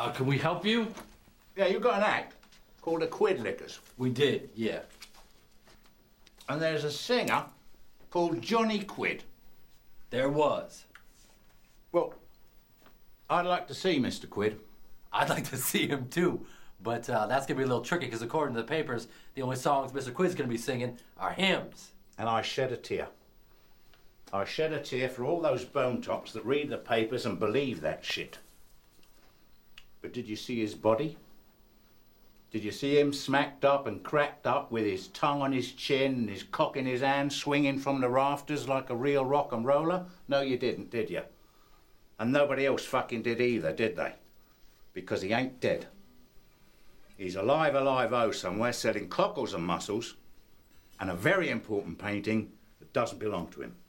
Can we help you? Yeah, you've got an act called the Quid Lickers. We did, yeah. And there's a singer called Johnny Quid. There was. Well, I'd like to see Mr. Quid. I'd like to see him too, but that's gonna be a little tricky because according to the papers, the only songs Mr. Quid's gonna be singing are hymns. And I shed a tear. I shed a tear for all those bone tops that read the papers and believe that shit. But did you see his body? Did you see him smacked up and cracked up with his tongue on his chin and his cock in his hand swinging from the rafters like a real rock and roller? No, you didn't, did you? And nobody else fucking did either, did they? Because he ain't dead. He's alive somewhere selling cockles and mussels and a very important painting that doesn't belong to him.